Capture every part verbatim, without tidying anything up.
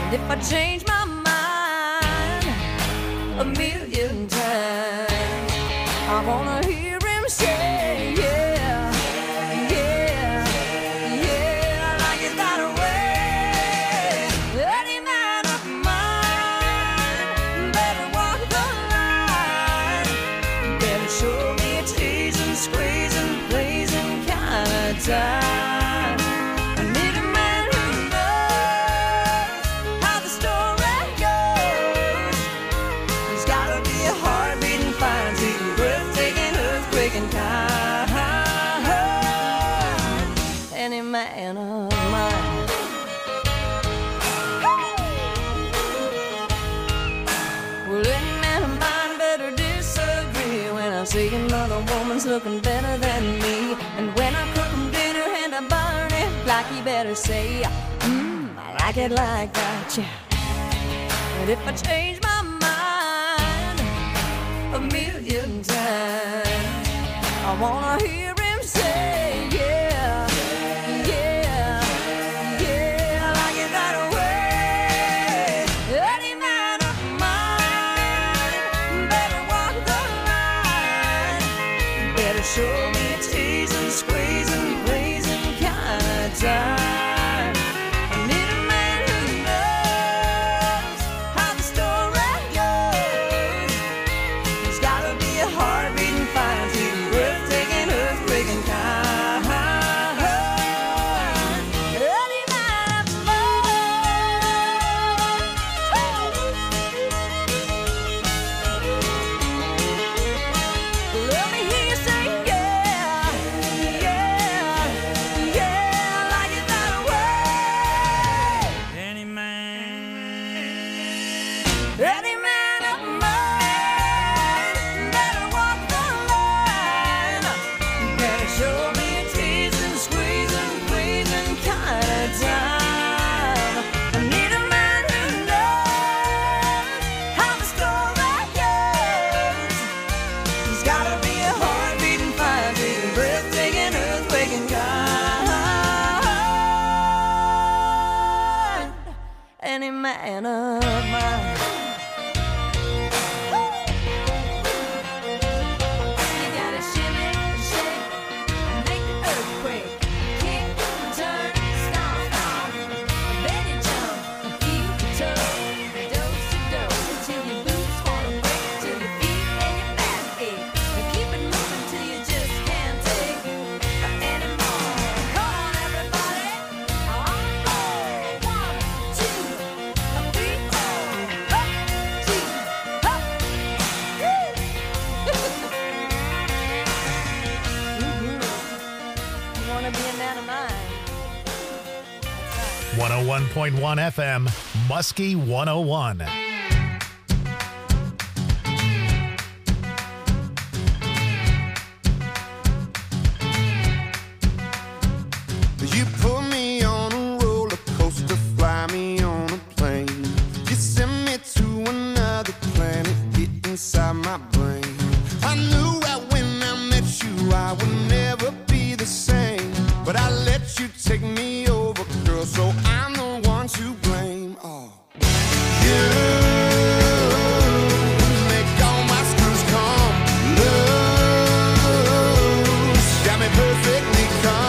And if I change my mind a million times, I wanna hear him say, yeah, yeah, yeah, like it that way. Any man of mine better walk the line, better show me a teasing, squeezing, pleasing kind of time. Any man of mine. Well, any man of mine better disagree when I see another woman's looking better than me. And when I cook him dinner and I burn it, like he better say, mmm, I like it like that, yeah. But if I change my mind a million times, I wanna hear him say, yeah, yeah, yeah, I like it that way. Any man of mine better walk the line, better show me a teasing, squeezing, pleasing kind of time. I need a man who knows how the story goes. He's gotta be a heart beating fine, sweet, breathtaking, earthquaking kind. Any man of mine. Let me hear you say, yeah, yeah, yeah, I like it that way. Any man. Any man of mine better walk the line, better show me a teasing, squeezing, pleasing kind of time. I need a man who knows how the story goes. He's gotta be a heart beating, fire beating, breathtaking, earthquaking kind. Any man of mine. You gotta shimmy, shake, and make the earthquake. Kick, turn, stomp, stomp. Then you jump, feet to toe, dose to dose, until your boots wanna break, till your feet and your back ache. But keep it moving till you just can't take anymore. Come on, everybody, on four, one, two, three, four, up, two, up, woo. Mhm. You wanna be a man of mine? That's right. one oh one point one F M, Muskie one oh one. You put me on a roller coaster, fly me on a plane. You send me to another planet, get inside my brain. I knew right when I met you I would never be the same, but I let you take me over, girl, so I'm the one to blame. Oh, you make all my screws come loose, got me perfectly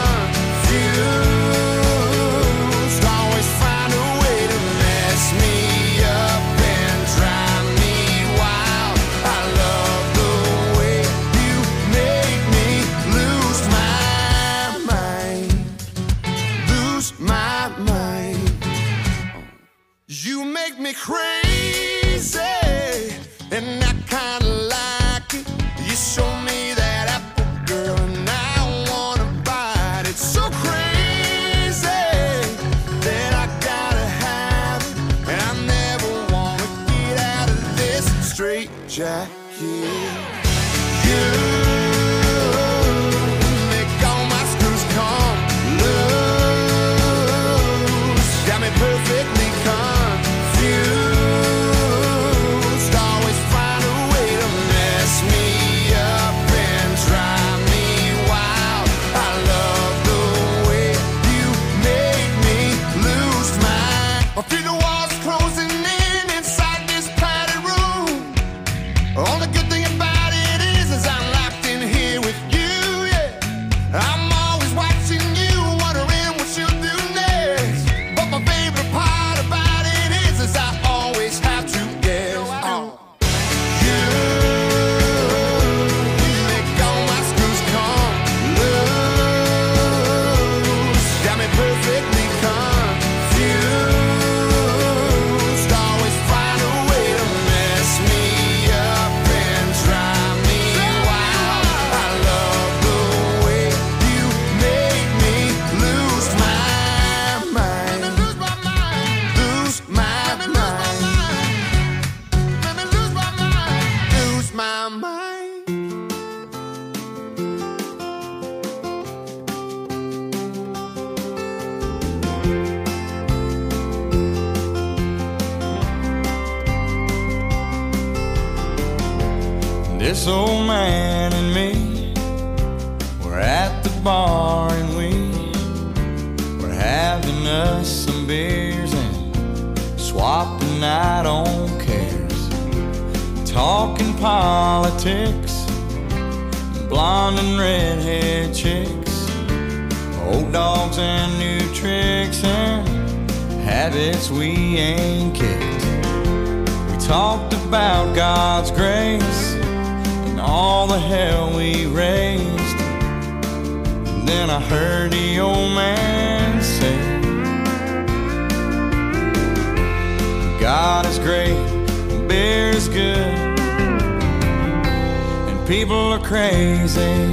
confused. Always find a way to mess me up and drive me wild. I love the way you make me lose my mind, lose my mind. You make me crazy, and I kinda like it. You show me that apple, girl, and I wanna bite it. So crazy that I gotta have it, and I never wanna get out of this straight jacket. You make all my screws come loose, got me perfectly confused. Always find a way to mess me up and drive me wild. I love the way you make me lose my. I feel the walls close. This old man and me were at the bar and we were having us some beers and swapping out on cares, talking politics, blonde and redhead chicks, old dogs and new tricks and habits we ain't kicked. We talked about God's grace and all the hell we raised. And then I heard the old man say, God is great, beer is good, and people are crazy.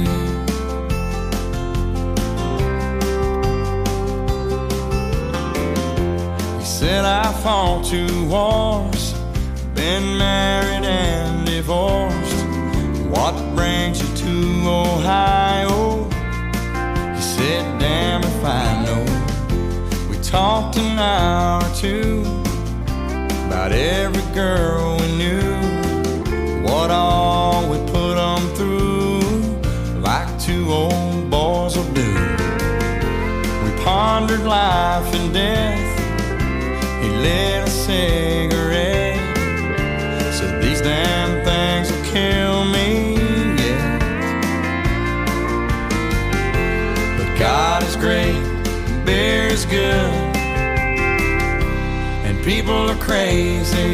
He said I fought two wars, been married and divorced. What brings you to Ohio? He said, damn if I know. We talked an hour or two about every girl we knew, what all we put them through, like two old boys will do. We pondered life and death. He lit a cigarette, said these damn things will kill me, yeah. But God is great, beer is good, and people are crazy.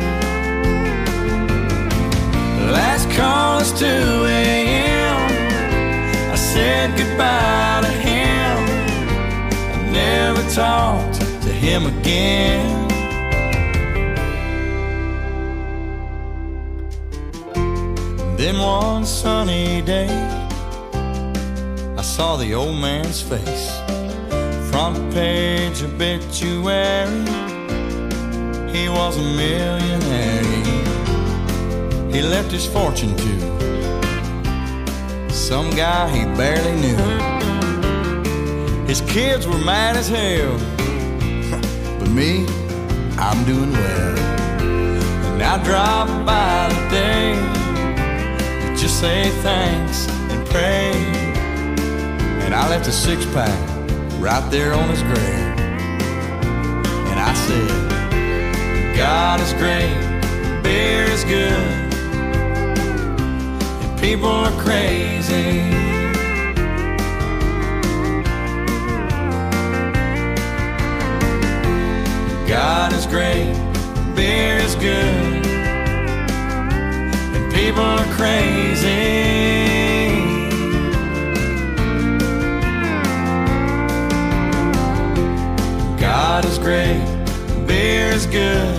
Last call is two a.m. I said goodbye to him. I never talked to him again. Then one sunny day I saw the old man's face, front page obituary. He was a millionaire. He left his fortune to some guy he barely knew. His kids were mad as hell, but me, I'm doing well. And I drive by today to just say thanks and pray. And I left a six-pack right there on his grave. And I said, God is great, beer is good, people are crazy. God is great, beer is good, and people are crazy. God is great, beer is good,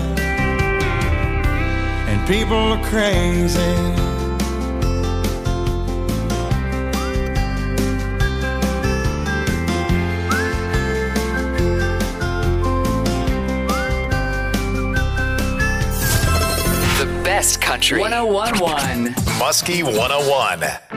and people are crazy. Best Country one oh one point one Muskie one oh one.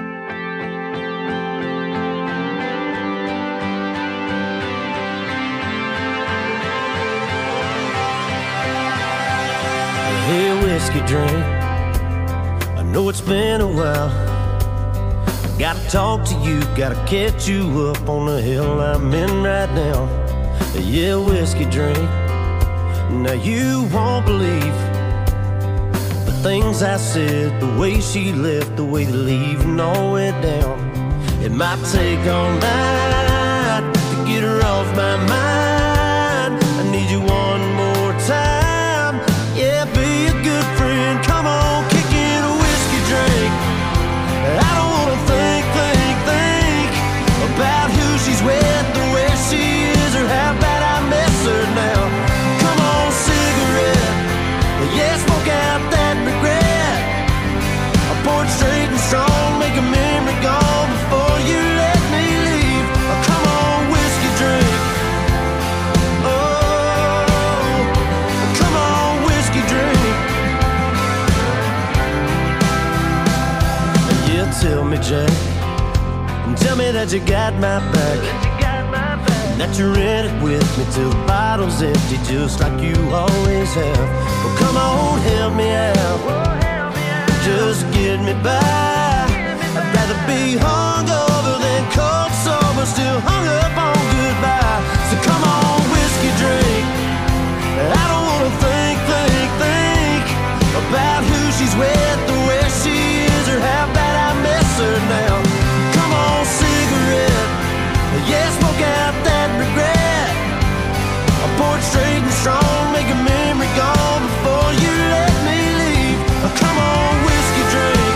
Hey, whiskey drink, I know it's been a while. I gotta talk to you, gotta catch you up on the hill I'm in right now. Yeah, whiskey drink, now you won't believe things I said, the way she left, the way the leaving all went down. It might take all night to get her off my mind. I need you one more time. Yeah, be a good friend. Come on, kick in a whiskey drink. I don't wanna think, think, think about who she's with, or where she is, or how bad I miss her now. Come on, cigarette. Yeah, smoke out that regret. I poured straight and strong, make a memory gone before you let me leave. Oh, come on, whiskey drink. Oh, come on, whiskey drink. Yeah, tell me, Jack, tell me that you got my back, that you're in it with me till the bottle's empty, just like you always have. Well, come on, help me out. just get me by. I'd rather be hungover than cold sober, still hung up on goodbye. So come on, whiskey drink. I don't wanna think, think, think about who she's with, or where she is, or how bad I miss her now. Come on, cigarette, yeah, smoke out that regret. I pour it straight and strong, make a memory gone before you let me leave. Come on, whiskey drink.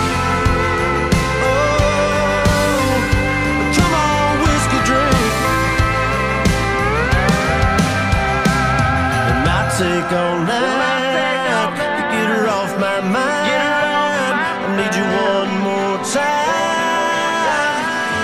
Oh, come on, whiskey drink. It might take all night to get her off my mind. I need you one more time.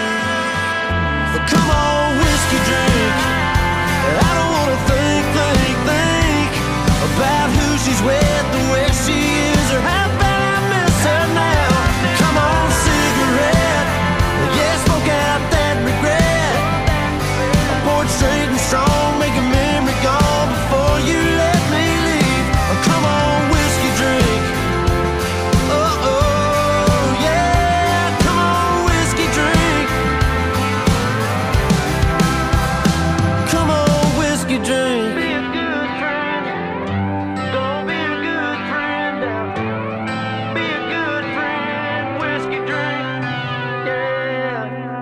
Come on, whiskey drink. I don't wanna think, think, think about who she's with, or where she is, or how bad I miss her now. Come on, cigarette, yeah, smoke out that regret. I pour it straight and strong, make a memory gone before you let me leave. Come on, whiskey drink. Oh, oh, yeah, come on, whiskey drink. Come on, whiskey drink. Be a good friend. Don't be a good friend. Be a good friend. Whiskey drink. Yeah.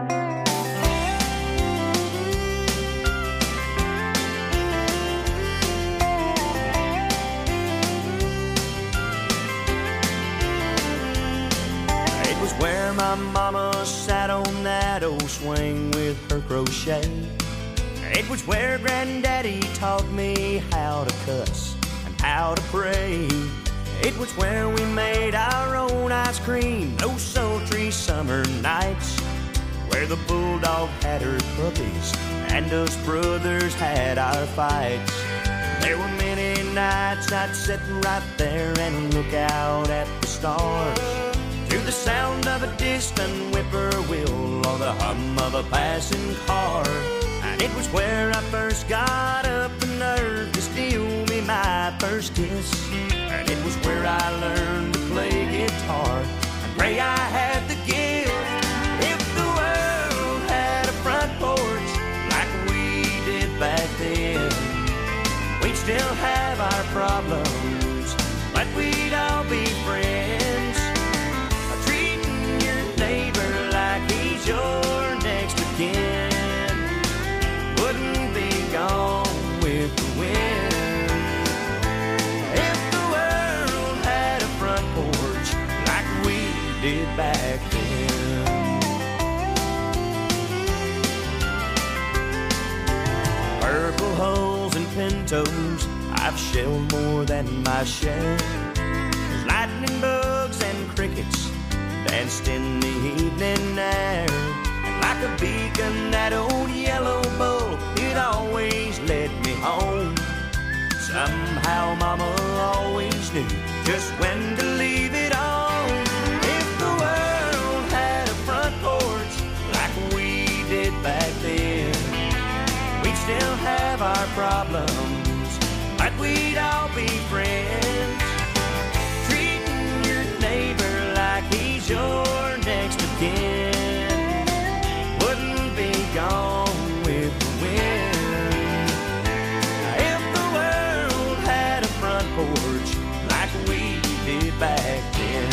It was where my mama sat on that old swing with her crochet. It was where Granddaddy taught me how to cuss and how to pray. It was where we made our own ice cream those sultry summer nights, where the bulldog had her puppies and us brothers had our fights. There were many nights I'd sit right there and look out at the stars, to the sound of a distant whippoorwill or the hum of a passing car. And it was where I first got up the nerve to steal me my first kiss. And it was where I learned to play guitar and pray I had the gift. If the world had a front porch like we did back then, we'd still have our problems, but we'd all be friends. Treating your neighbor like he's your next of kin wouldn't be gone with the wind. If the world had a front porch like we did back then. Purple hulls and pintos, I've shelled more than my share. There's lightning bugs and crickets danced in the evening air. Like a beacon, that old yellow bull, it always led me home. Somehow Mama always knew just when to leave it on. If the world had a front porch like we did back then, we'd still have our problems, but we'd all be friends. Treating your neighbor like he's your next of kin wouldn't be gone with the wind. If the world had a front porch like we did back then,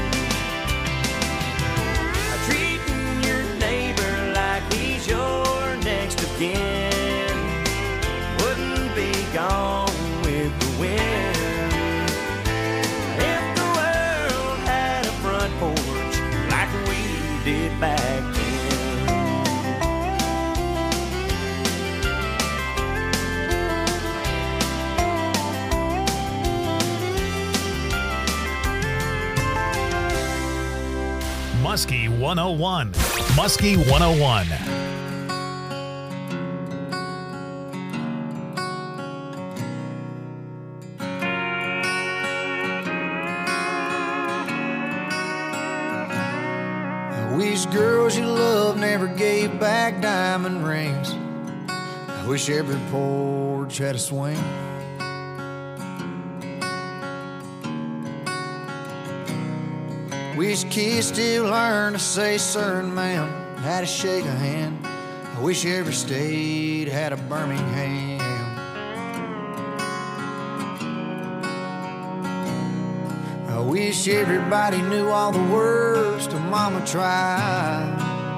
treating your neighbor like he's your next of kin wouldn't be gone with the wind. If the world had a front porch like we did back then. Muskie one oh one. Muskie one oh one. I wish girls you love never gave back diamond rings. I wish every porch had a swing. Wish kids still learn to say sir and ma'am, how to shake a hand. I wish every state had a Birmingham. I wish everybody knew all the words to Mama Tried.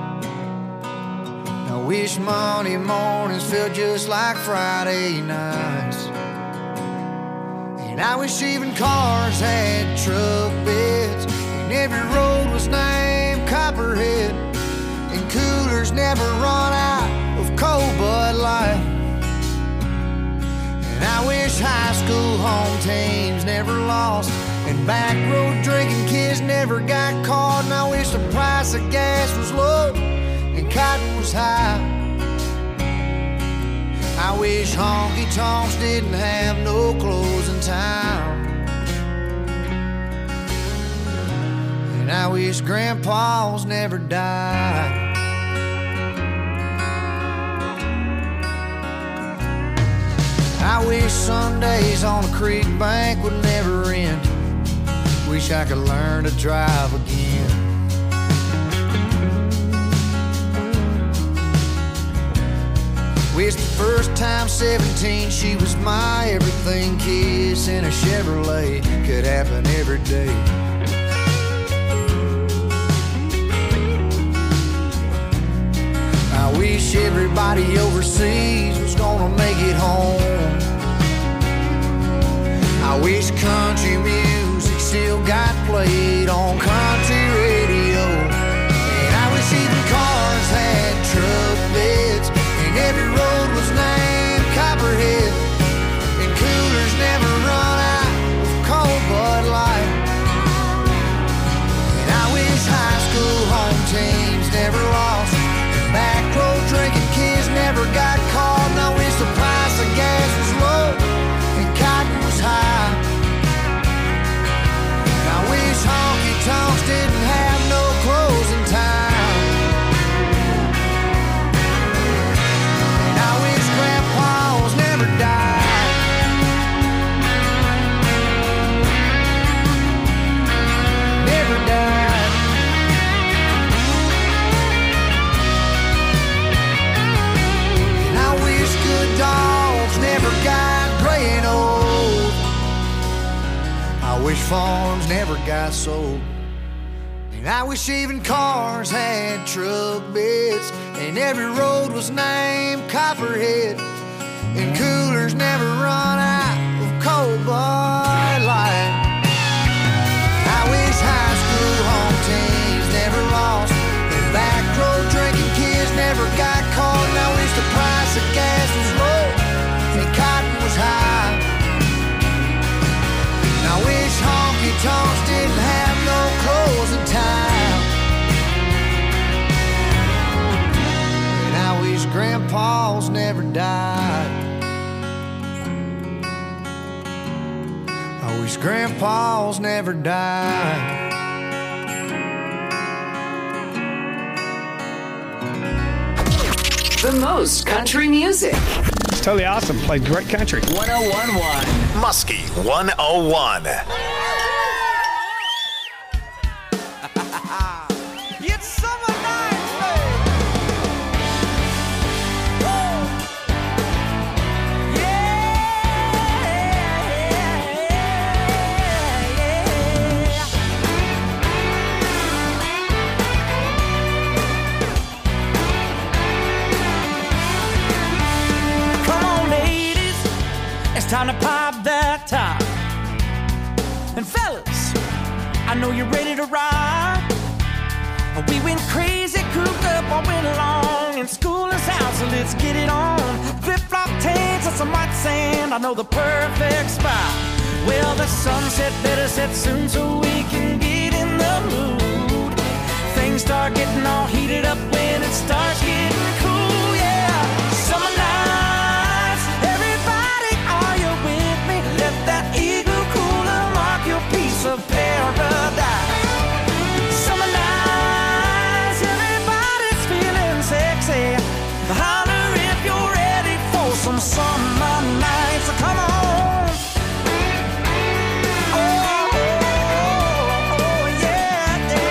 I wish Monday mornings felt just like Friday nights. And I wish even cars had truck beds, and every road was named Copperhead, and coolers never run out of cold Bud Light. And I wish high school home teams never lost, and back road drinking kids never got caught. And I wish the price of gas was low and cotton was high. I wish honky-tonks didn't have no closing time. And I wish grandpas never died. I wish Sundays on the creek bank would never end. Wish I could learn to drive again. Wish the first time seventeen she was my everything. Kiss in a Chevrolet could happen every day. I wish everybody overseas was gonna make it home. I wish country music still got played on country radio. And I wish even cars had truck beds, and every road was named Copperhead, and coolers never run out of cold Bud Light. And I wish high school home teams never lost, and back road drinking kids never got caught. And I wish the price of gas was low and cotton was high. And I wish honky-tonks didn't have no closing time. And I wish grandpas never died. Never died. And I wish good dogs never got gray and old. I wish farms never got sold. And I wish even cars had truck beds, and every road was named Copperhead, and coolers never run out of cold Bud Light. I wish high school home teams never lost, and back road drinking kids never got caught. And I wish the price of gas was low and cotton was high. And I wish honky-tonks didn't have no closing time. And I wish grandpas never died. I wish grandpas never died. The most country music. It's totally awesome. Played great country. one oh one point one. Muskie one oh one. It's summer night, baby. Woo! Yeah, yeah. Come on, ladies, it's time to pop that top. And fellas, I know you're ready to ride. We went crazy, cooped up all winter long, and school is out, so let's get it on. Flip-flop tanks and some white sand, I know the perfect spot. Well, the sunset better set soon so we can get in the mood. Things start getting all heated up when it starts getting cool, yeah. Summer nights, everybody, are you with me? Let that eagle cooler mark your piece of paradise. Summer nights, everybody's feeling sexy. Holler if you're ready for some summer nights. Come on. Oh, oh, oh, yeah, yeah.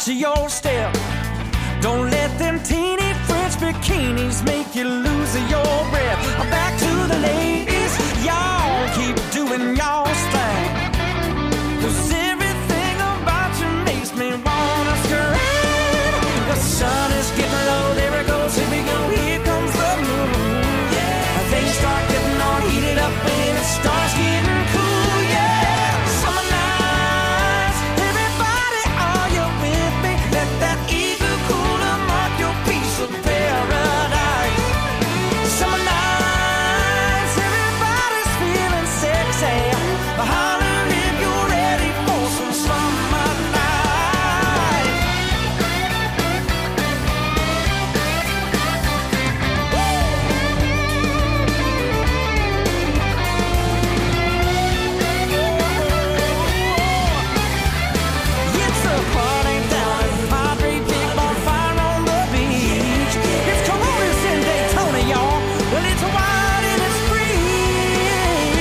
watch your step. Don't let them teeny French bikinis make you lose your breath. Back to the ladies, y'all keep doing y'all's thing. 'Cause everything about you makes me wanna scream. The sun is getting low, there it goes, here we go, here comes the moon. Yeah, they start getting all heated up and it starts getting cool. Yeah, summer nights, everybody, are you with me? Let that eagle cooler mark your piece of paradise. Summer nights, everybody's feeling sexy. Holler if you're ready for some summer night. It's a party down at Padre, big bonfire on the beach. It's Coronas in Daytona, y'all. Well, it's wild and it's free.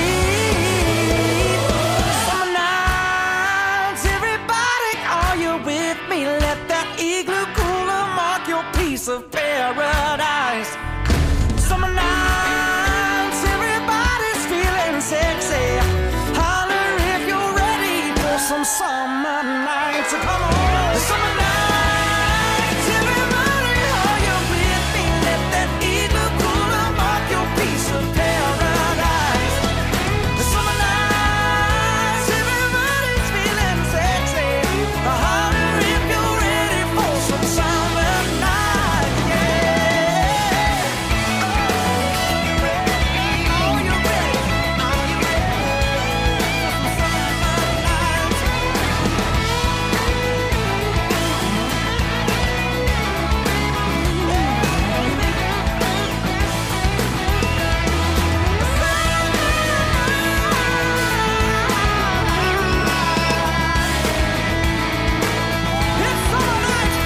Summer nights, everybody, are you with me? Let that igloo cooler mark your piece of paradise. Summer nights, everybody's feeling sexy. Holler if you're ready for some summer nights. Come on, summer nights, everybody, are you with me? Let that igloo cooler mark your piece of paradise. Summer nights, everybody's feeling sexy. Holler if you're ready for some summer nights. Yeah. Are you ready? Are you ready for some summer nights? It's summer nights.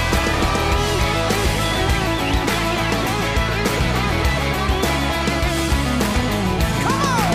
Come on.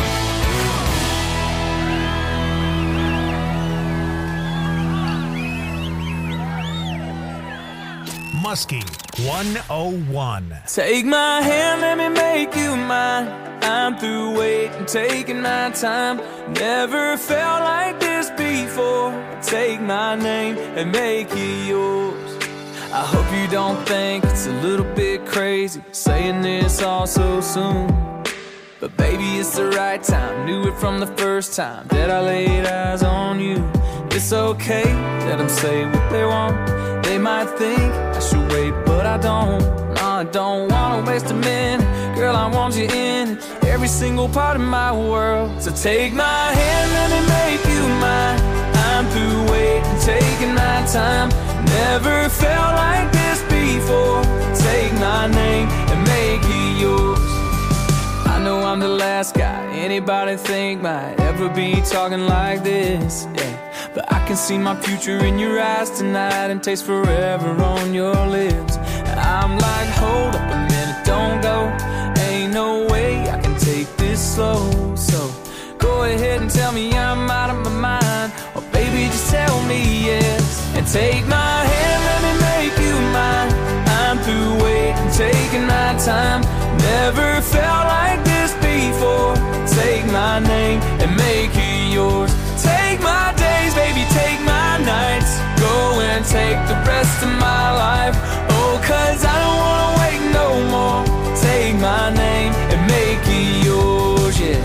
Muskie one oh one. Take my hand, let me make you mine. I'm through waiting, taking my time. Never felt like this before. Take my name and make it yours. I hope you don't think it's a little bit crazy saying this all so soon. But baby, it's the right time. Knew it from the first time that I laid eyes on you. It's okay, let them say what they want. They might think I should wait, but I don't. No, I don't wanna waste a minute. Girl, I want you in every single part of my world. So take my hand, let me make you mine. I'm through waiting, taking my time. Never felt like this before. Take my name and make it yours. I know I'm the last guy anybody think might ever be talking like this, yeah. But I can see my future in your eyes tonight and taste forever on your lips. I'm like, hold up a minute, don't go. Ain't no way I can take this slow. So go ahead and tell me I'm out of my mind, or baby, just tell me yes. And take my hand, let me make you mine. I'm through waiting, taking my time. Never felt like this before. Take my name and make it yours. Take my days, baby, take my nights. Go and take the rest of my life. Oh, 'cause I don't wanna wait no more. Take my name and make it yours, yeah.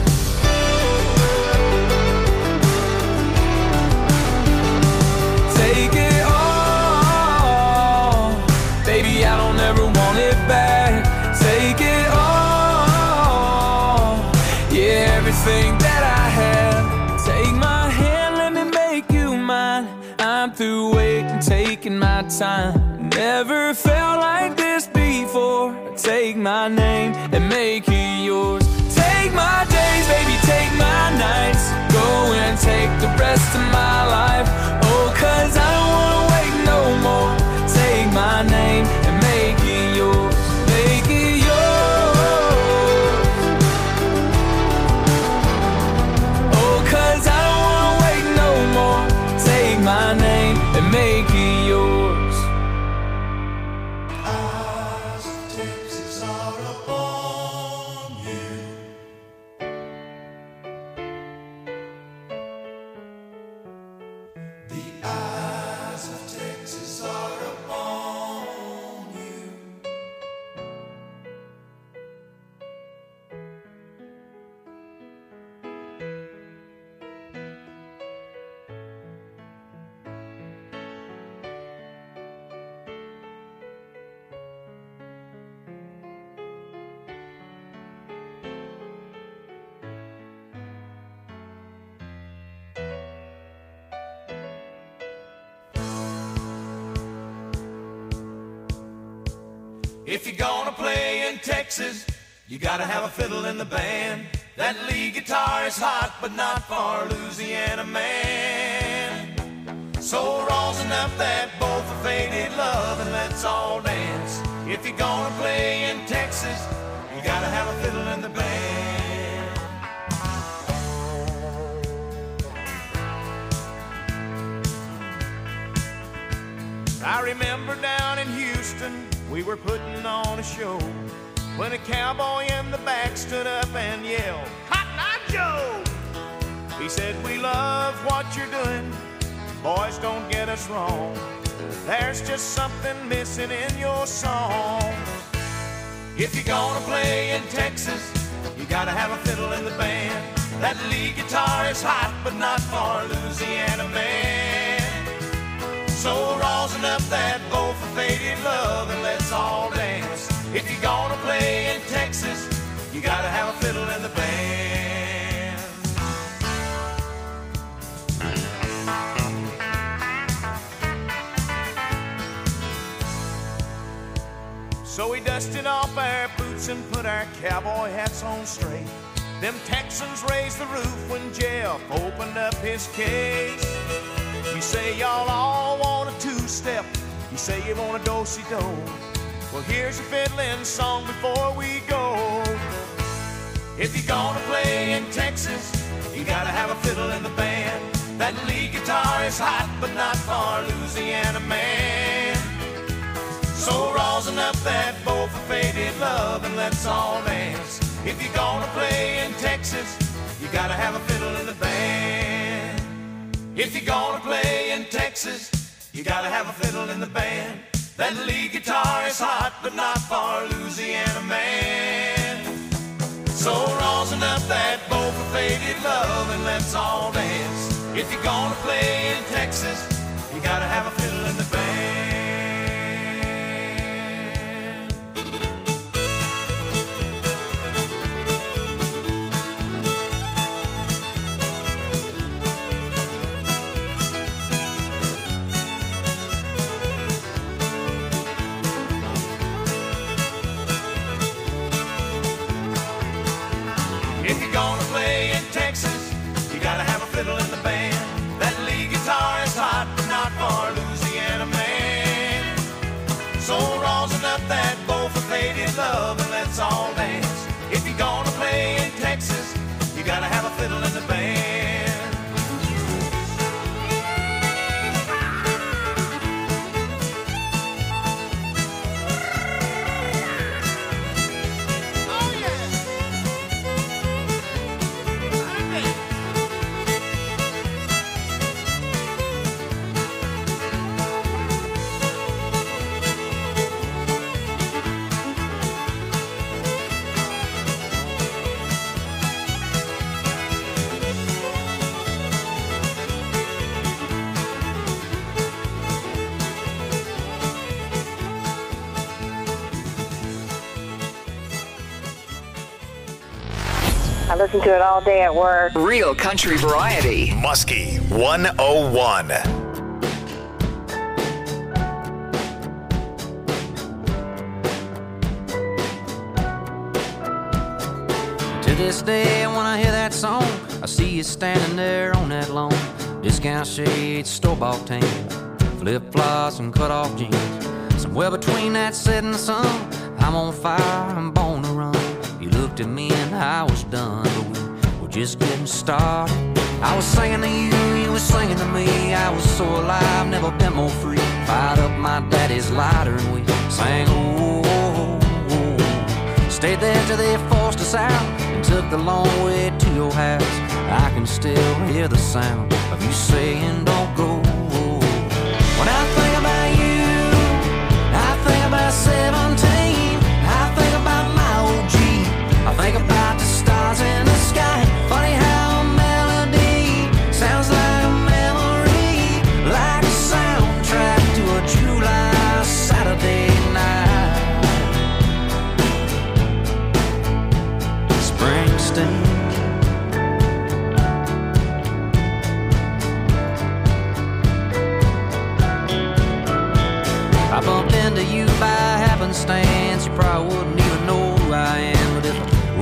Take it all, baby, I don't ever want it back. Take it all, yeah, everything that I have. Take my hand, let me make you mine. I'm through waiting, taking my time. Never felt like this before. Take my name and make it yours. Take my days, baby, take my nights. Go and take the rest of my life. Oh, 'cause I don't wanna wait no more. Take my name and make it yours. Make it yours. Oh, 'cause I don't wanna wait no more. Take my name and make it If you're gonna play in Texas, you gotta have a fiddle in the band. That lead guitar is hot, but not for a Louisiana man. So rosin up that bow for faded love and let's all dance. If you're gonna play in Texas, you gotta have a fiddle in the band. I remember down in Houston, we were putting on a show when a cowboy in the back stood up and yelled, "Cotton Eye Joe!" He said, "We love what you're doing, boys, don't get us wrong. There's just something missing in your song. If you're gonna play in Texas, you gotta have a fiddle in the band. That lead guitar is hot, but not for a Louisiana man. So rosin up that bow for faded love and let's all dance. If you're gonna play in Texas, you gotta have a fiddle in the band." So we dusted off our boots and put our cowboy hats on straight. Them Texans raised the roof when Jeff opened up his case. You say y'all all want a two-step, you say you want a do-si-do. Well, here's a fiddling song before we go. If you're gonna play in Texas, you gotta have a fiddle in the band. That lead guitar is hot, but not for a Louisiana man. So rosin up that bow for faded love and let's all dance. If you're gonna play in Texas, you gotta have a fiddle in the band. If you're gonna play in Texas, you gotta have a fiddle in the band. That lead guitar is hot, but not for a Louisiana man. So rosin up that bow for faded love and let's all dance. If you're gonna play in Texas, you gotta have a fiddle in the band. If you're gonna play in Texas, you gotta have a fiddle in the band. That lead guitar is hot, but not for a Louisiana man. So rosin up that bow for faded love and let's all dance. If you're gonna play in Texas, you gotta have a fiddle in the band. I listen to it all day at work. Real country variety. Muskie one oh one. To this day, when I hear that song, I see you standing there on that lawn. Discount shades, store-bought tan, flip-flops and cut-off jeans. Somewhere between that setting sun, I'm on fire, I'm born to run. You looked at me and I was done, but we were just getting started. I was singing to you, you were singing to me. I was so alive, never been more free. Fired up my daddy's lighter and we sang, oh, oh, oh. Stayed there till they forced us out and took the long way to your house. I can still hear the sound of you saying, don't go. When I think about you, I think about seventeen. I think about my old Jeep. I think about the stars in the sky. Funny how a melody sounds like a memory, like a soundtrack to a July Saturday night. Springsteen.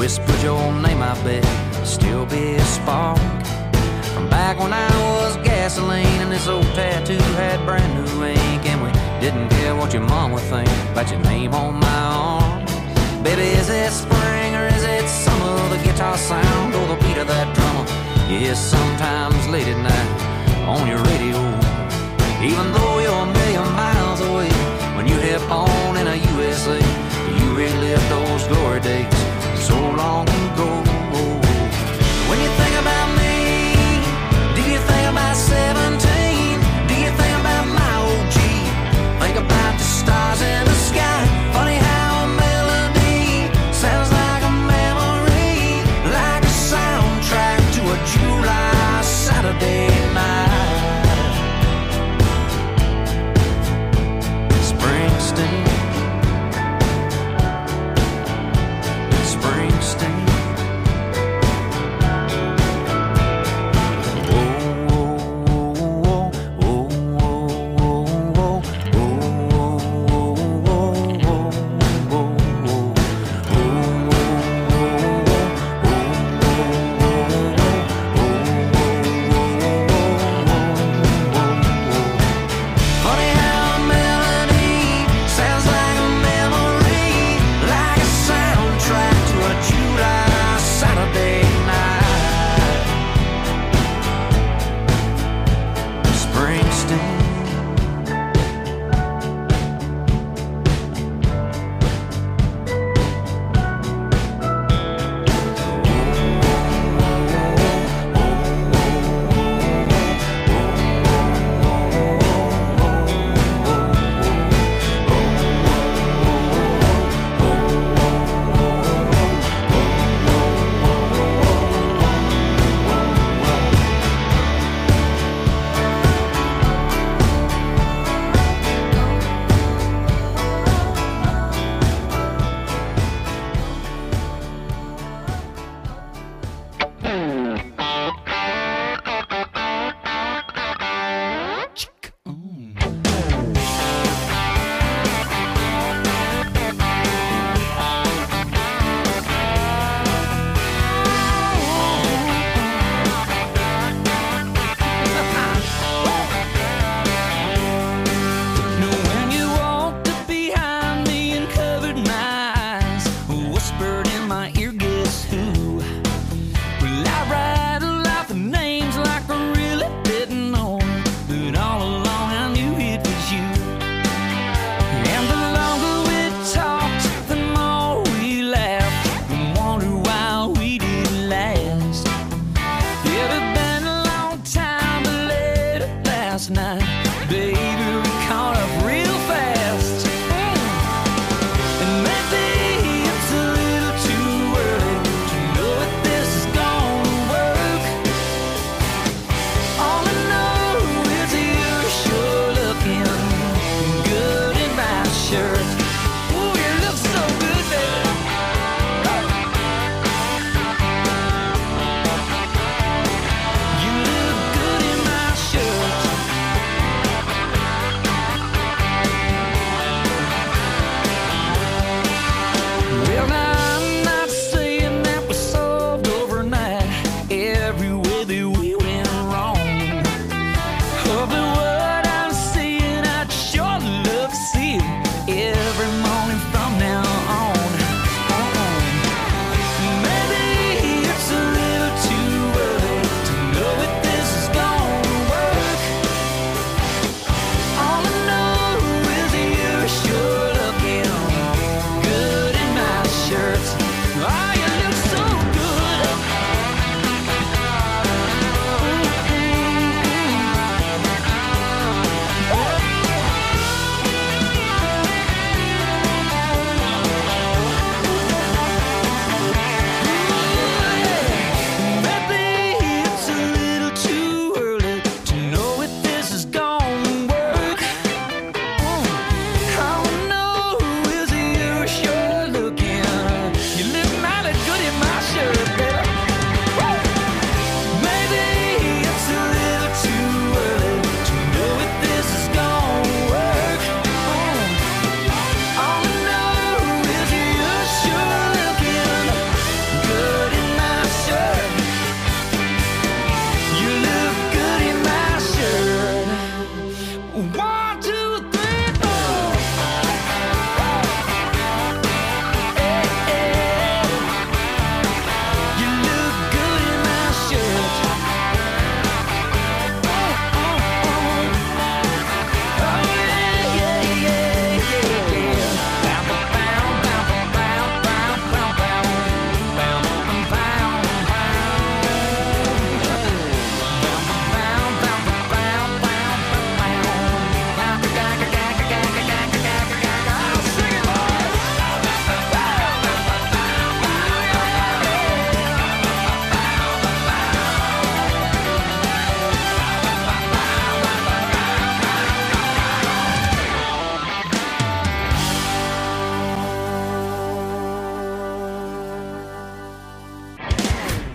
whispered your name, I bet still be a spark from back when I was gasoline and this old tattoo had brand new ink, and we didn't care what your mom would think about your name on my arm. Baby, is it spring or is it summer? The guitar sound or the beat of that drummer? Yes, sometimes late at night on your radio, even though you're a million miles away. When you hit on in a U S A, you relive those glory days so long ago. When you think about me, do you think about seventeen? Do you think about my O G? Think about the stars in the sky. Funny how a melody sounds like a memory, like a soundtrack to a July Saturday night. Springsteen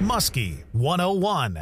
Muskie one oh one.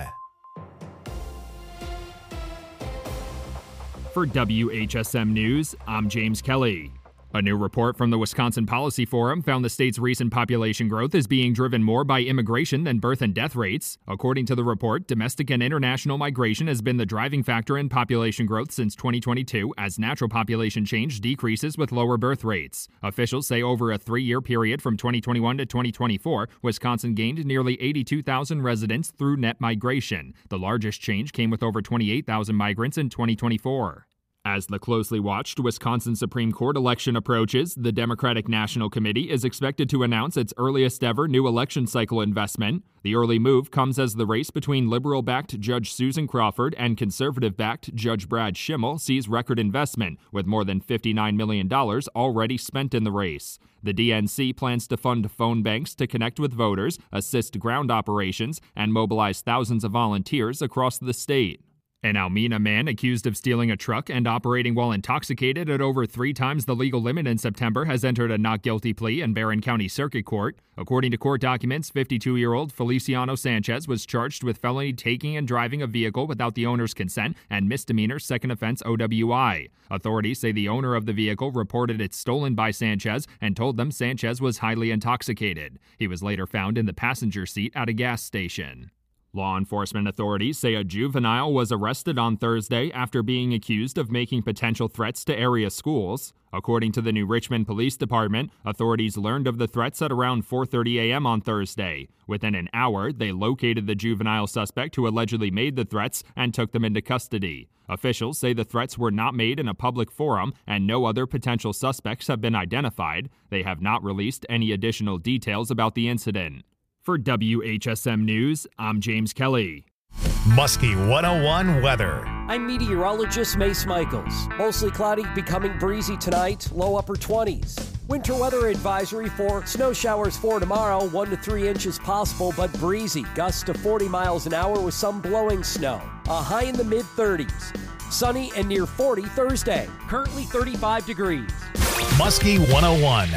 For W H S M News, I'm James Kelly. A new report from the Wisconsin Policy Forum found the state's recent population growth is being driven more by immigration than birth and death rates. According to the report, domestic and international migration has been the driving factor in population growth since twenty twenty-two, as natural population change decreases with lower birth rates. Officials say over a three-year period from twenty twenty-one to twenty twenty-four, Wisconsin gained nearly eighty-two thousand residents through net migration. The largest change came with over twenty-eight thousand migrants in twenty twenty-four. As the closely watched Wisconsin Supreme Court election approaches, the Democratic National Committee is expected to announce its earliest ever new election cycle investment. The early move comes as the race between liberal-backed Judge Susan Crawford and conservative-backed Judge Brad Schimmel sees record investment, with more than fifty-nine million dollars already spent in the race. The D N C plans to fund phone banks to connect with voters, assist ground operations, and mobilize thousands of volunteers across the state. An Almena man accused of stealing a truck and operating while intoxicated at over three times the legal limit in September has entered a not guilty plea in Barron County Circuit Court. According to court documents, fifty-two-year-old Feliciano Sanchez was charged with felony taking and driving a vehicle without the owner's consent and misdemeanor second offense O W I. Authorities say the owner of the vehicle reported it stolen by Sanchez and told them Sanchez was highly intoxicated. He was later found in the passenger seat at a gas station. Law enforcement authorities say a juvenile was arrested on Thursday after being accused of making potential threats to area schools. According to the New Richmond Police Department, authorities learned of the threats at around four thirty a.m. on Thursday. Within an hour, they located the juvenile suspect who allegedly made the threats and took them into custody. Officials say the threats were not made in a public forum and no other potential suspects have been identified. They have not released any additional details about the incident. For W H S M News, I'm James Kelly. Muskie one oh one weather. I'm meteorologist Mace Michaels. Mostly cloudy, becoming breezy tonight, low upper twenties. Winter weather advisory for snow showers for tomorrow, one to three inches possible, but breezy. Gusts to forty miles an hour with some blowing snow. A high in the mid thirties. Sunny and near forty Thursday. Currently thirty-five degrees. Muskie one oh one.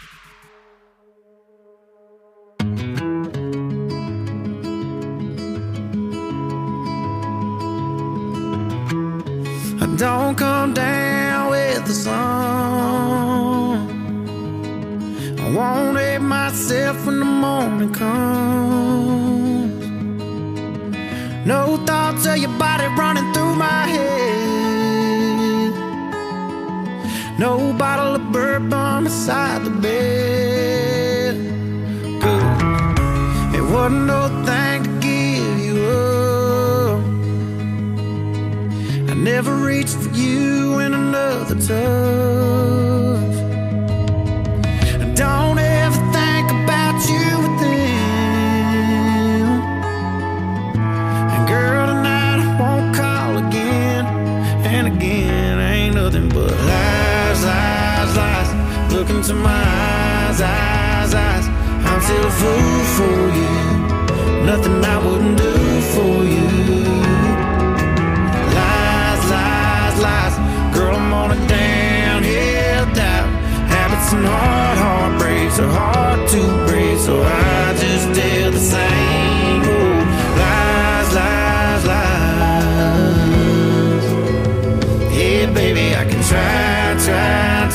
Don't come down with the sun. I won't hate myself when the morning comes. No thoughts of your body running through my head. No bottle of bourbon beside the bed. Good. It wasn't no thing to give you up. Never reached for you in another touch. Don't ever think about you with them. And girl, tonight I won't call again. And again, ain't nothing but lies, lies, lies. Look into my eyes, eyes, eyes. I'm still a fool for you. Nothing I wouldn't do for you. Lies. Girl, I'm on a downhill dive. Habits and hard heartbreaks are hard to break, so I just tell the same old lies, lies, lies. Yeah, baby, I can try, try,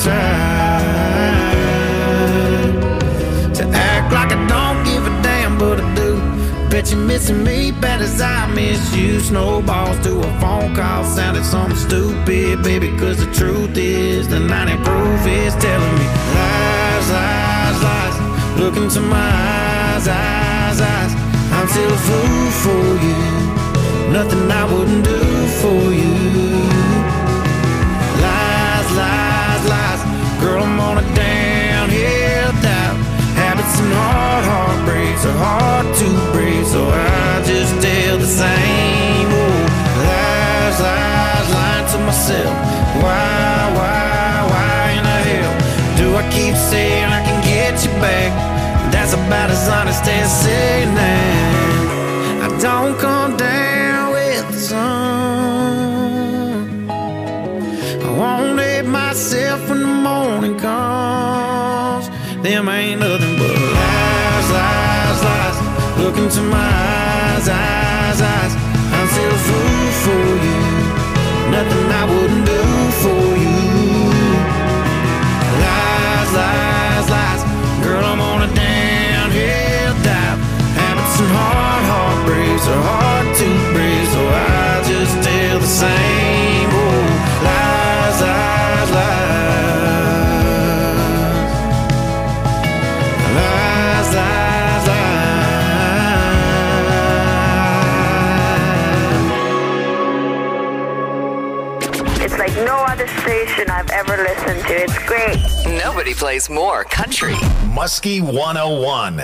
try to act like I don't give a damn, but I do. Bet you're missing me bad as I miss you. Snowballs to a phone call sounded something stupid, baby, cause the truth is the ninety proof is telling me lies, lies, lies. Look into my eyes, eyes, eyes. I'm still a fool for you. Nothing I wouldn't do for you. Lies, lies, lies. Girl, I'm on a downhill dive. Habits and hard heartbreaks are hard to break, so I just tell the same old lies, lies, lying to myself. Why, why, why in the hell do I keep saying I can get you back? That's about as honest as saying that I don't come down with the sun. I won't hate myself when the morning comes. Them ain't nothing but lies, lies, lies. Look into my eyes, eyes, eyes. I'm still a fool for you. Nothing I wouldn't do for you. Lies, lies, lies. Girl, I'm on a downhill dive. Habits and hard heartbreaks are hard to break, so I just tell the same old lies, lies, lies. Lies, lies, lies. It's like no other station I've ever listened to. It's great. Nobody plays more country. Muskie one oh one.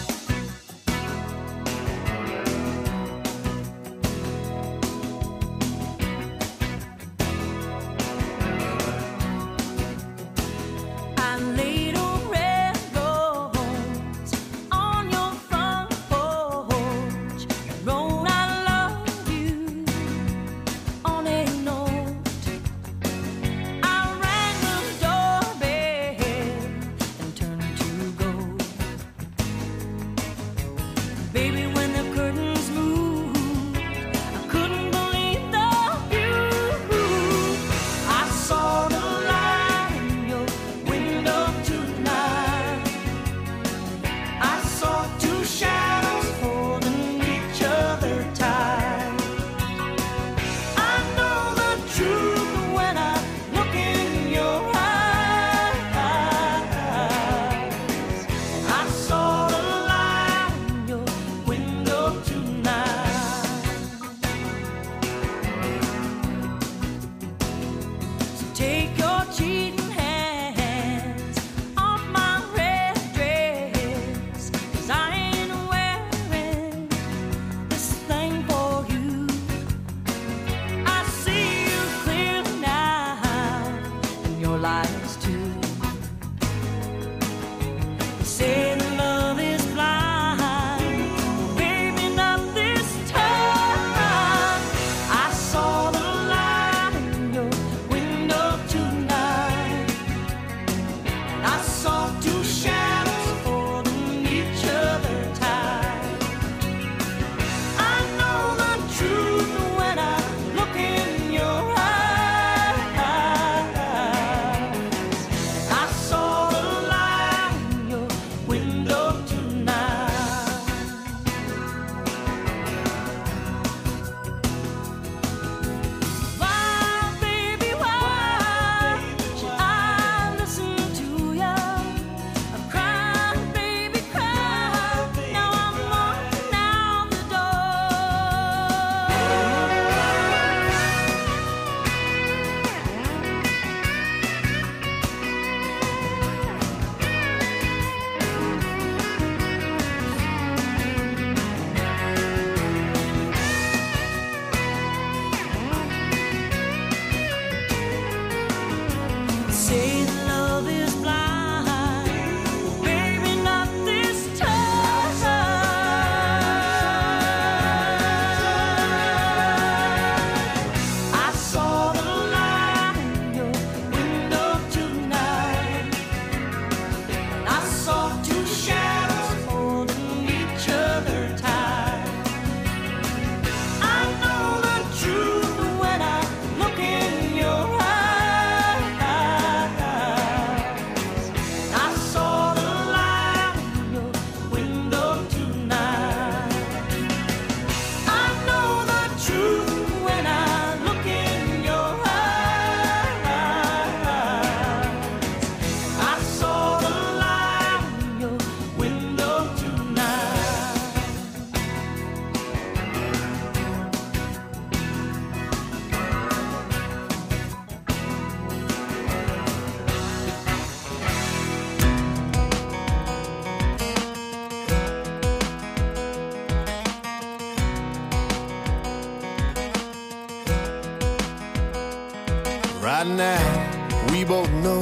Right now, we both know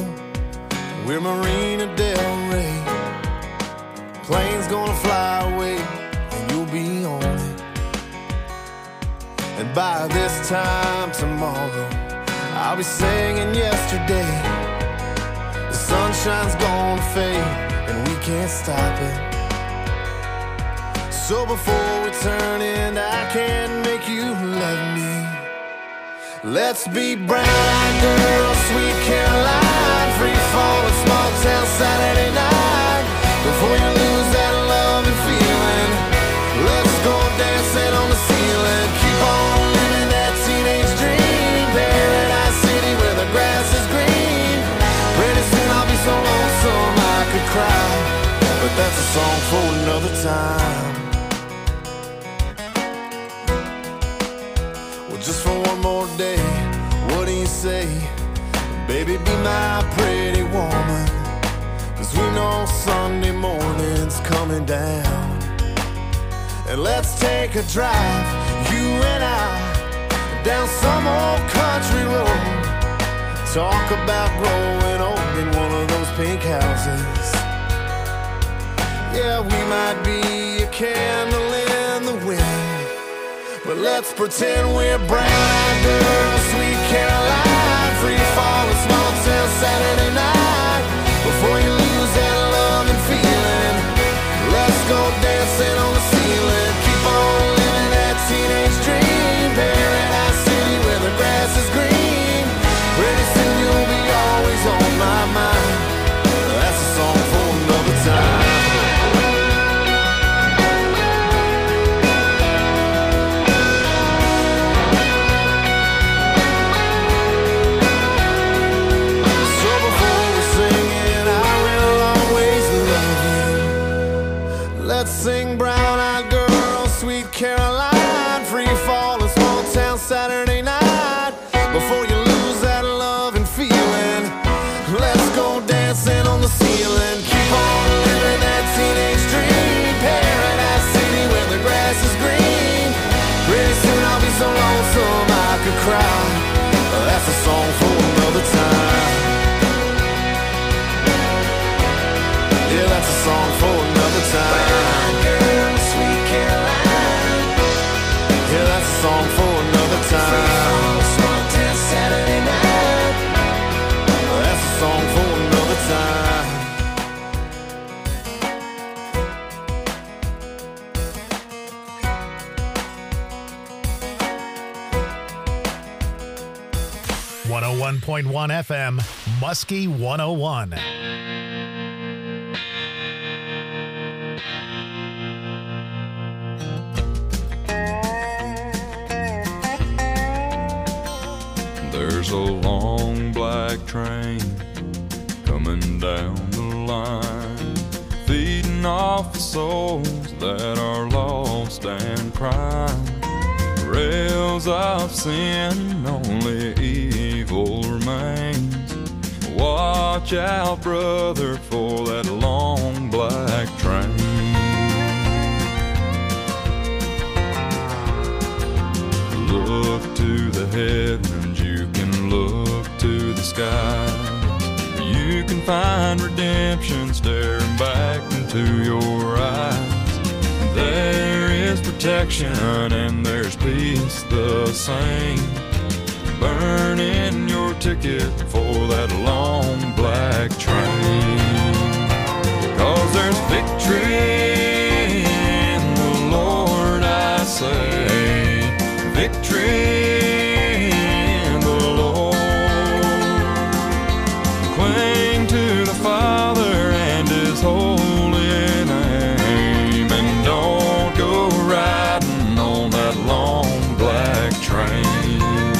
we're Marina Del Rey. Plane's gonna fly away, and you'll be on it. And by this time tomorrow, I'll be singing yesterday. The sunshine's gonna fade, and we can't stop it. So before we turn in, I can't make you love me. Let's be brown-eyed girls, sweet Caroline, free fall, a small town Saturday night. Before you lose that love and feeling, let's go dancing on the ceiling. Keep on living that teenage dream, Paradise City where the grass is green. Pretty soon I'll be so lonesome I could cry, but that's a song for another time. Well, just for one more day, what do you say? Baby, be my pretty woman, 'cause we know Sunday morning's coming down. And let's take a drive, you and I, down some old country road. Talk about growing old in one of those pink houses. Yeah, we might be a candle in the wind, but let's pretend we're brown-eyed girls, sweet Caroline, free fall, a small town Saturday night. Before you lose that love and feeling, let's go dancing on the ceiling. Keep on living that teenage dream, Paradise City where the grass is green. Pretty soon you'll be always on my mind. That's a song for another time. Let's sing brown-eyed girl, sweet Caroline, free fall, a small town Saturday night. Before you lose that love and feeling, let's go dancing on the ceiling. Keep on living that teenage dream, Paradise City where the grass is green. Pretty soon I'll be so lonesome I could cry. That's a song for another time. Yeah, that's a song for another time. Girl, sweet Caroline. Yeah, that's a song for another time. Small town Saturday night. That's a song for another time. one oh one point one F M, Muskie one oh one. There's a long black train coming down the line, feeding off the souls that are lost and crying. Rails of sin, only evil remains. Watch out, brother, for that long black train. Look to the heavens, you can look to the sky. You can find redemption staring back into your eyes. There is protection and there's peace the same. Burning your ticket for that long black train. 'Cause there's victory in the Lord, I say. Victory in the Lord. Cling to the Father and His holy name, and don't go riding on that long black train.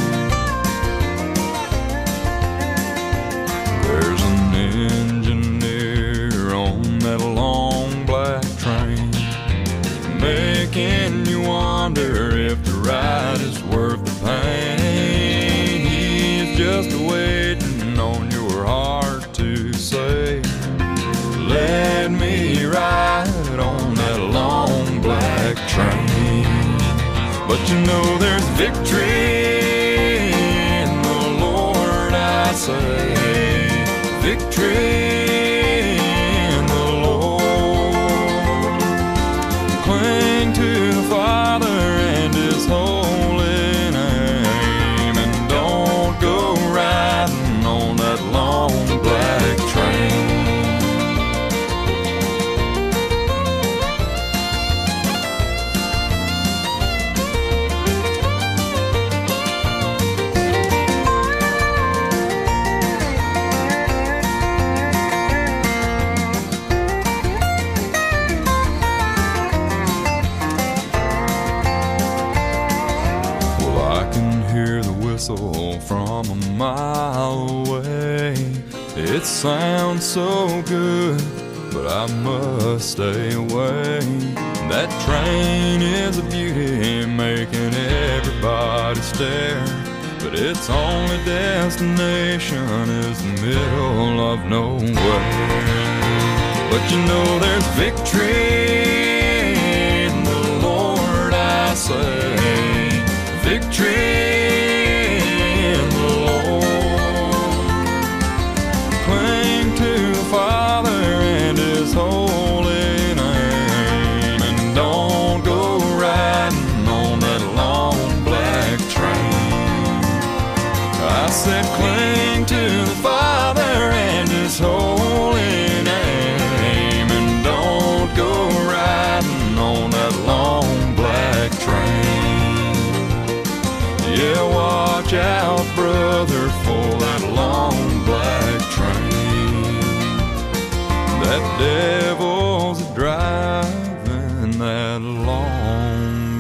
There's an engineer on that long black train, making you wonder if the ride is worth the pain. He's just waiting on your heart to say, let me ride on that long black train. But you know there's victory in the Lord, I say. Victory in the Lord. Cling to the Father and His holy name, and don't go riding on that long black train. sounds so good, but I must stay away. That train is a beauty, making everybody stare, but its only destination is the middle of nowhere. But you know there's victory in the Lord, I say. Victory in the Lord. Cling to the Father and His holy name, and don't go riding on that long black train. I said cling to the Father and His holy name, and don't go riding on that long black train. Yeah, watch out, brother, for that long black train. That devil's driving that long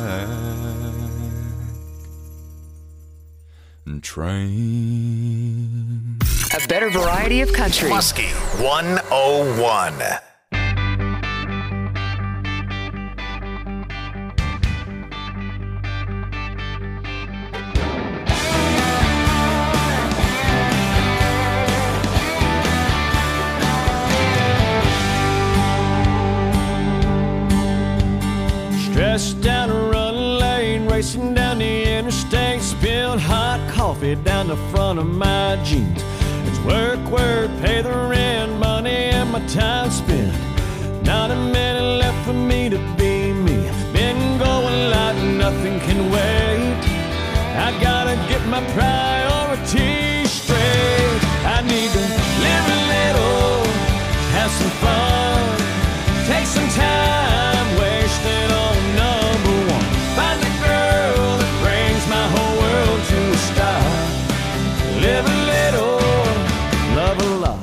black train. A better variety of country. Muskie one oh one. Stressed down a running lane, racing down the interstate, spilled hot coffee down the front of my jeans. It's work, work, pay the rent, money and my time spent. Not a minute left for me to be me. Been going like nothing can wait. I gotta get my priorities straight. I need to live a little, have some fun, take some time, wasted on number one. Find a girl that brings my whole world to a stop. Live a little, love a lot.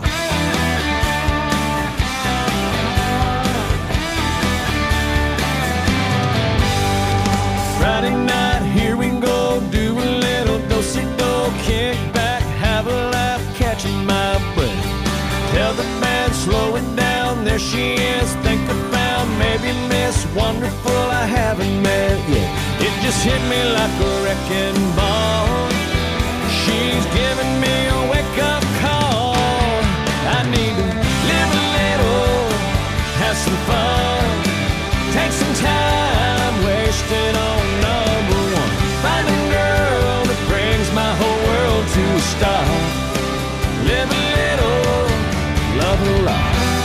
Friday night, here we go, do a little do-si-do, kick back, have a laugh, catching my breath. Tell the band, slow it down, there she is, think I found maybe Miss Wonderful I haven't met yet. It just hit me like a wrecking ball. She's giving me a wake-up call. I need to live a little, have some fun, take some time, wasted on number one. Find a girl that brings my whole world to a stop. Live a little, love a lot.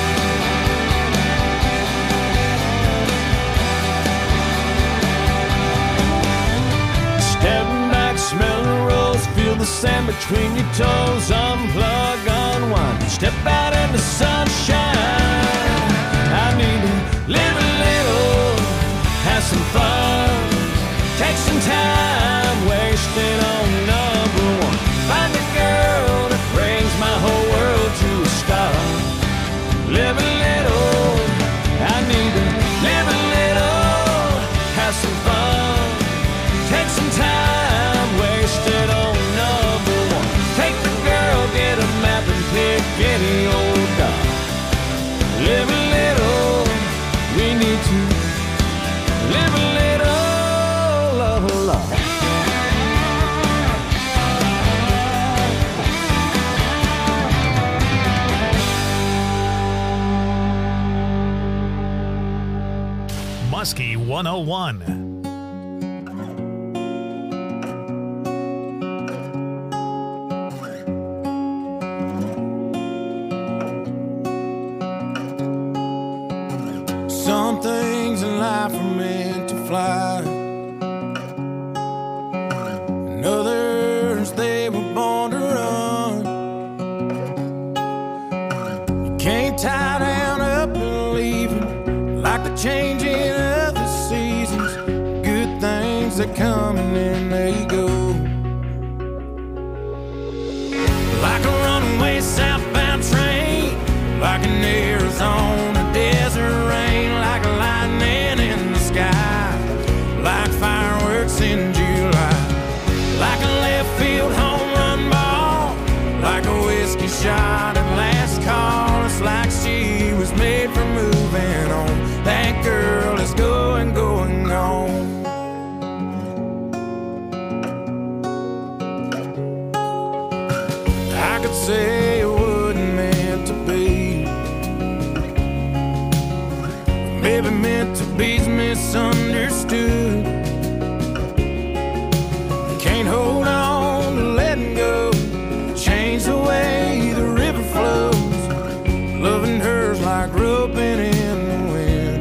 Step back, smell the rose, feel the sand between your toes. Unplug, unwind, step out in the sunshine. I need to live a little, have some fun, take some time, wasted on number one. Find a girl that brings my whole world to a stop. Live a little, I need to live a little, have some fun, take some time, wasted on number one. Take the girl, get a map and pick any old dot. Live a little, we need to live a little, love a lot. Muskie one oh one. Some things in life are meant to fly, and others they were born to run. You can't tie down up and leave it, like the changing of the seasons. Good things that come and then they go, like a runaway southbound train, like an Arizona desert rain, like lightning in the sky, like fireworks in July, like a left field home run ball, like a whiskey shot at Maybe meant to be's misunderstood. Can't hold on to letting go. Change the way the river flows. Loving her's like roping in the wind.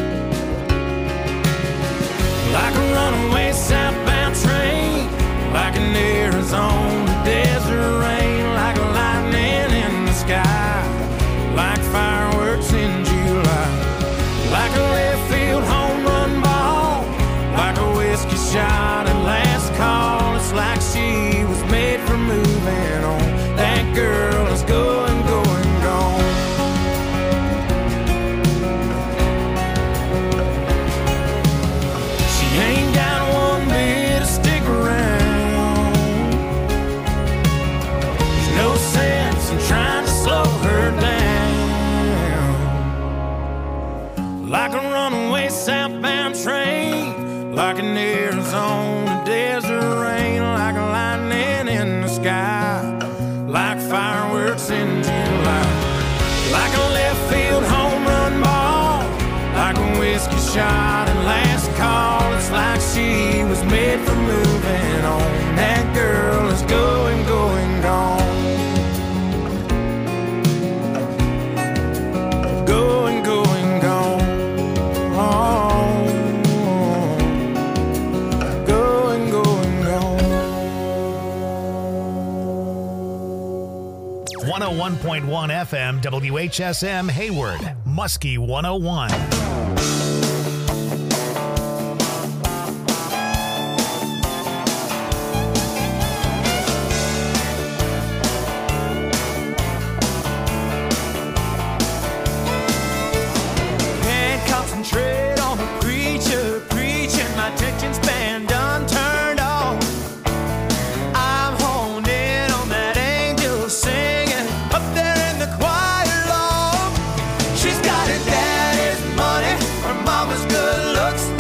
Like a runaway southbound train. Like an Arizona desert rain. Like lightning in the sky. Like fireworks in July. Like a left field home run ball. Like a whiskey shot at last call. It's like she was made for moving on. That girl is going, going, gone. She ain't got one bit of stick around. There's no sense in trying to slow her down. Like a runaway southbound train. Like an Arizona desert rain. Like a lightning in the sky. Like fireworks in July. Like a left field home run ball. Like a whiskey shot and last call. It's like she was made for moving on. That girl is going, going, gone. Going, going, gone. Going, going, gone. one oh one point one F M W H S M Hayward, Muskie one oh one.